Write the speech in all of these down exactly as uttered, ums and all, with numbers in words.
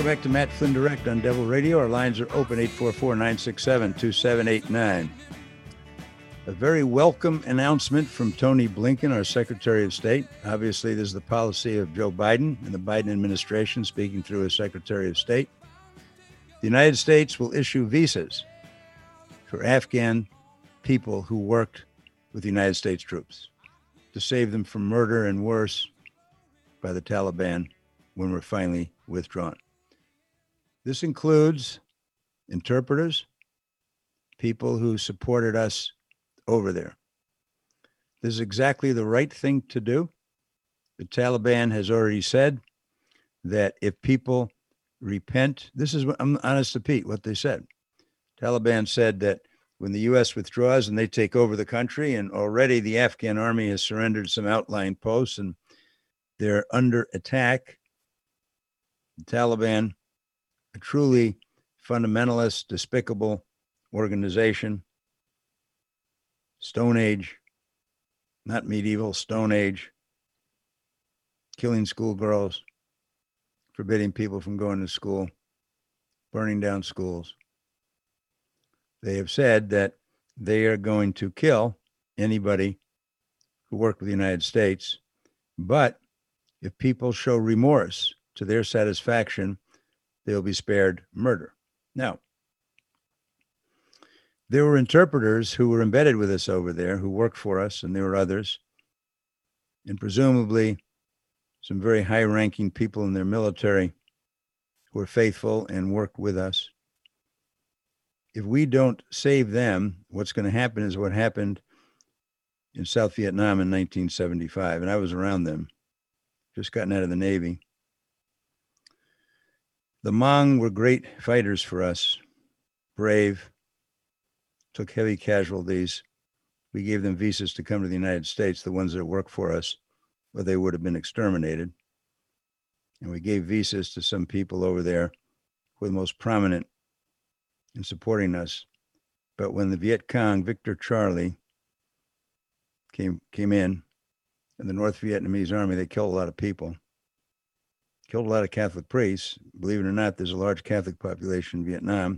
Welcome back to Matt Flynn Direct on Devil Radio. Our lines are open, eight four four, nine six seven, two seven eight nine. A very welcome announcement from Tony Blinken, our Secretary of State. Obviously, this is the policy of Joe Biden and the Biden administration, speaking through his Secretary of State. The United States will issue visas for Afghan people who worked with the United States troops to save them from murder and worse by the Taliban when we're finally withdrawn. This includes interpreters, people who supported us over there. This is exactly the right thing to do. The Taliban has already said that if people repent, this is what I'm honest to Pete, what they said. Taliban said that when the U S withdraws and they take over the country, and already the Afghan army has surrendered some outlying posts and they're under attack, the Taliban, a truly fundamentalist, despicable organization, Stone Age, not medieval, Stone Age, killing schoolgirls, forbidding people from going to school, burning down schools. They have said that they are going to kill anybody who worked with the United States, but if people show remorse to their satisfaction, they'll be spared murder. Now, there were interpreters who were embedded with us over there who worked for us, and there were others, and presumably some very high-ranking people in their military who were faithful and worked with us. If we don't save them, what's going to happen is what happened in South Vietnam in nineteen seventy-five, and I was around them, just gotten out of the Navy. The Hmong were great fighters for us, brave, took heavy casualties. We gave them visas to come to the United States, the ones that work for us, or they would have been exterminated. And we gave visas to some people over there who were the most prominent in supporting us. But when the Viet Cong, Victor Charlie, came came in, and the North Vietnamese army, they killed a lot of people. Killed a lot of Catholic priests. Believe it or not, there's a large Catholic population in Vietnam.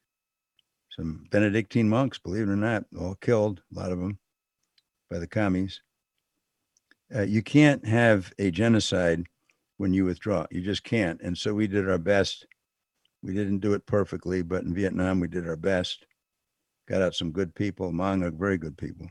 Some Benedictine monks, believe it or not, all killed, a lot of them, by the commies. Uh, you can't have a genocide when you withdraw. You just can't. And so we did our best. We didn't do it perfectly, but in Vietnam, we did our best. Got out some good people. Hmong are very good people.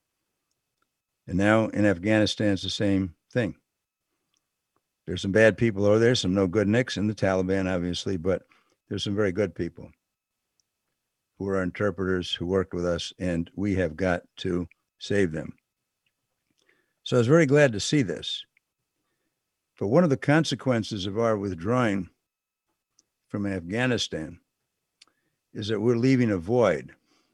And now in Afghanistan, it's the same thing. There's some bad people over there, some no good nicks in the Taliban, obviously, but there's some very good people who are interpreters who worked with us, and we have got to save them. So I was very glad to see this. But one of the consequences of our withdrawing from Afghanistan is that we're leaving a void.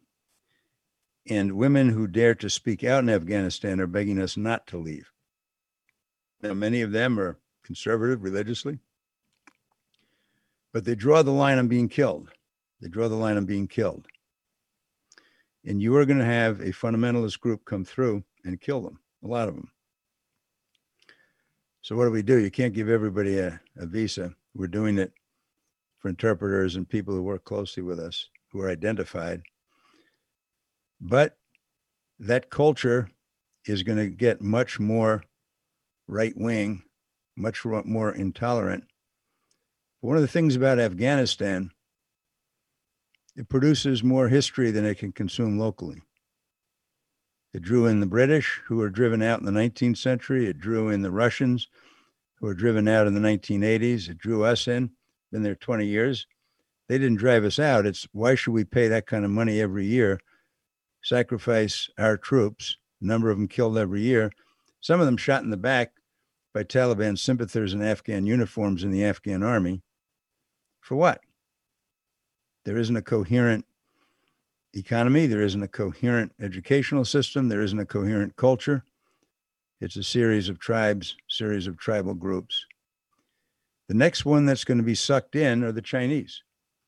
And women who dare to speak out in Afghanistan are begging us not to leave. Now, many of them are conservative religiously, but they draw the line on being killed. They draw the line on being killed. And you are going to have a fundamentalist group come through and kill them, a lot of them. So what do we do? You can't give everybody a, a visa. We're doing it for interpreters and people who work closely with us, who are identified. But that culture is going to get much more right-wing, much more intolerant. One of the things about Afghanistan, it produces more history than it can consume locally. It drew in the British, who were driven out in the nineteenth century. It drew in the Russians, who were driven out in the nineteen eighties. It drew us in, been there twenty years. They didn't drive us out. It's why should we pay that kind of money every year, sacrifice our troops, a number of them killed every year, some of them shot in the back by Taliban sympathizers in Afghan uniforms in the Afghan army. For what? There isn't a coherent economy. There isn't a coherent educational system. There isn't a coherent culture. It's a series of tribes, series of tribal groups. The next one that's going to be sucked in are the Chinese.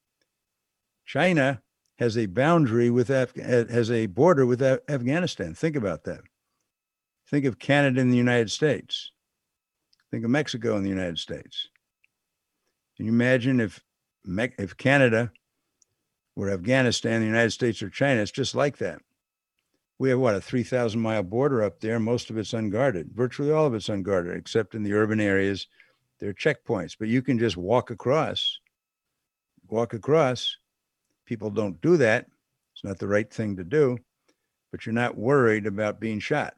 China has a boundary with, Af- has a border with Af- Afghanistan. Think about that. Think of Canada and the United States. Think of Mexico and the United States. Can you imagine if if Canada or Afghanistan, the United States, or China? It's just like that. We have, what, a three thousand mile border up there. Most of it's unguarded. Virtually all of it's unguarded, except in the urban areas. There are checkpoints, but you can just walk across. Walk across. People don't do that. It's not the right thing to do, but you're not worried about being shot.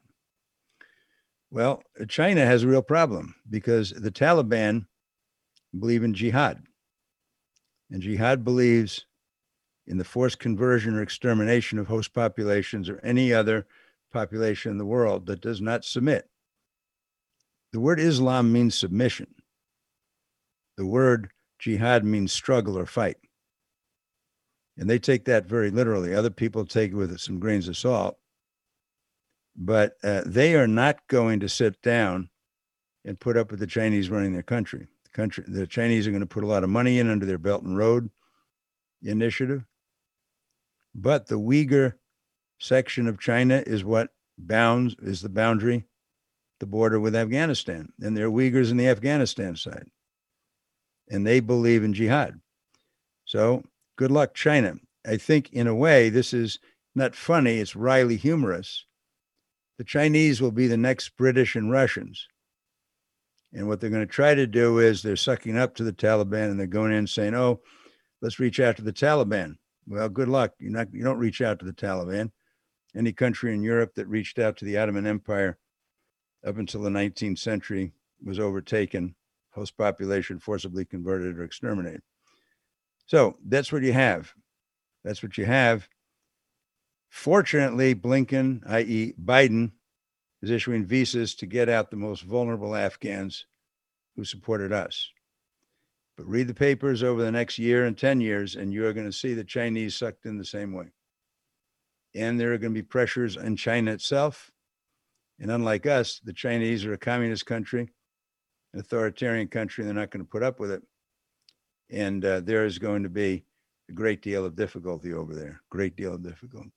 Well, China has a real problem because the Taliban believe in jihad. And jihad believes in the forced conversion or extermination of host populations or any other population in the world that does not submit. The word Islam means submission. The word jihad means struggle or fight. And they take that very literally. Other people take it with some grains of salt. But uh, they are not going to sit down and put up with the Chinese running their country. The country, the Chinese are going to put a lot of money in under their Belt and Road Initiative. But the Uyghur section of China is what bounds, is the boundary, the border with Afghanistan. And there are Uyghurs in the Afghanistan side. And they believe in jihad. So good luck, China. I think in a way, this is not funny. It's wryly humorous. The Chinese will be the next British and Russians. And what they're going to try to do is they're sucking up to the Taliban and they're going in saying, oh, let's reach out to the Taliban. Well, good luck. You're not, you don't reach out to the Taliban. Any country in Europe that reached out to the Ottoman Empire up until the nineteenth century was overtaken, host population forcibly converted or exterminated. So that's what you have. That's what you have. Fortunately, Blinken, that is. Biden, is issuing visas to get out the most vulnerable Afghans who supported us. But read the papers over the next year and ten years, and you're going to see the Chinese sucked in the same way. And there are going to be pressures in China itself. And unlike us, the Chinese are a communist country, an authoritarian country, and they're not going to put up with it. And uh, there is going to be a great deal of difficulty over there, great deal of difficulty.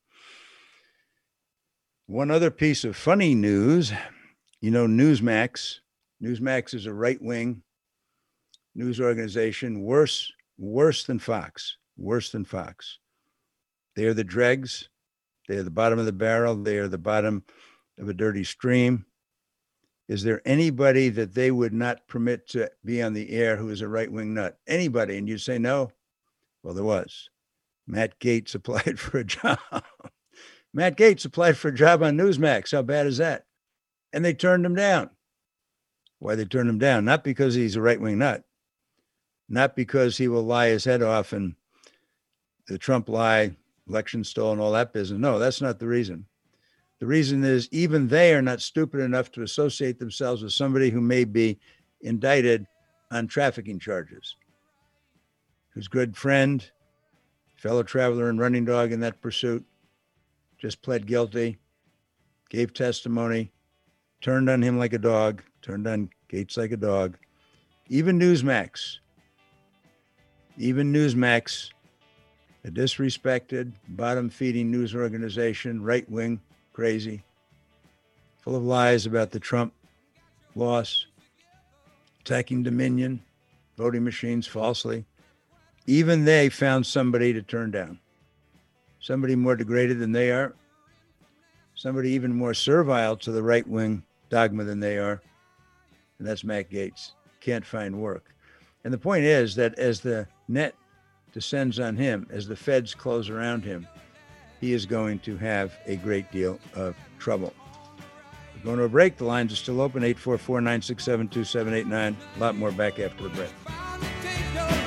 One other piece of funny news, you know, Newsmax. Newsmax is a right-wing news organization, worse, worse than Fox, worse than Fox. They are the dregs. They are the bottom of the barrel. They are the bottom of a dirty stream. Is there anybody that they would not permit to be on the air who is a right-wing nut? Anybody? And you say no? Well, there was. Matt Gaetz applied for a job. Matt Gaetz applied for a job on Newsmax. How bad is that? And they turned him down. Why they turned him down? Not because he's a right-wing nut. Not because he will lie his head off and the Trump lie, election stole, and all that business. No, that's not the reason. The reason is even they are not stupid enough to associate themselves with somebody who may be indicted on trafficking charges. His good friend, fellow traveler and running dog in that pursuit, just pled guilty, gave testimony, turned on him like a dog, turned on Gaetz like a dog. Even Newsmax, even Newsmax, a disrespected, bottom-feeding news organization, right-wing, crazy, full of lies about the Trump loss, attacking Dominion, voting machines falsely. Even they found somebody to turn down. Somebody more degraded than they are. Somebody even more servile to the right-wing dogma than they are. And that's Matt Gaetz. Can't find work. And the point is that as the net descends on him, as the feds close around him, he is going to have a great deal of trouble. We're going to a break. The lines are still open, eight four four, nine six seven, two seven eight nine. A lot more back after the break.